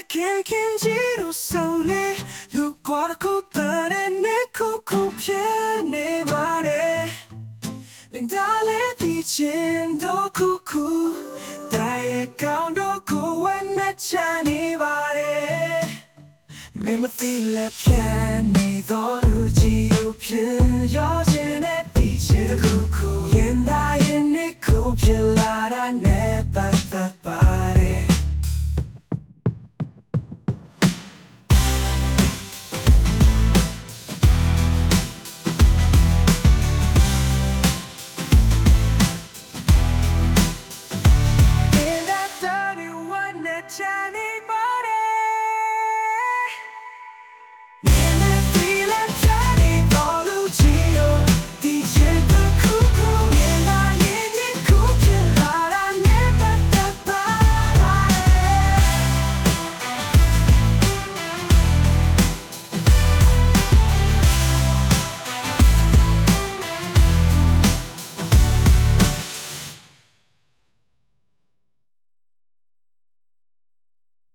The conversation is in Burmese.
ခင်ခင်ကြီးတို့ဆုံးလေလူကွာတစ်ခုတည်းနဲ့ခုခုဖြစ်နေပါတယ်连大雷的肩都哭哭，但也感到苦为那家你吧的，没么地了骗你都如今有骗，要见那地界的苦苦，眼大眼你苦骗拉达那般。